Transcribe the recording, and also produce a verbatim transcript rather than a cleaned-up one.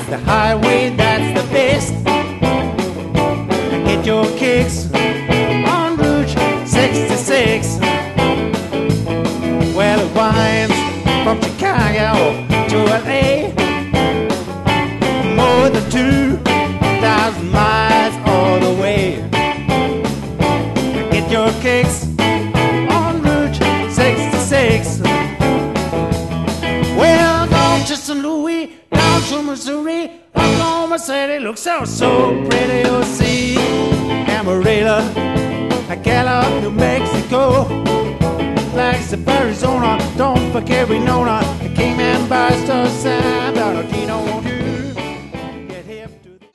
the highway that's the best. Get your kicks on Route sixty-six. Well, it winds from Chicago to L A, more than two thousand miles all the way. Get your kicks on Route sixty-six. Well, down to Saint Louis, down to Missouri, Oklahoma City looks so, so pretty. You'll see Amarillo, Gallup, New Mexico, Flagstaff, Arizona, don't forget Winona, the Cayman Bars, San Bernardino, won't you?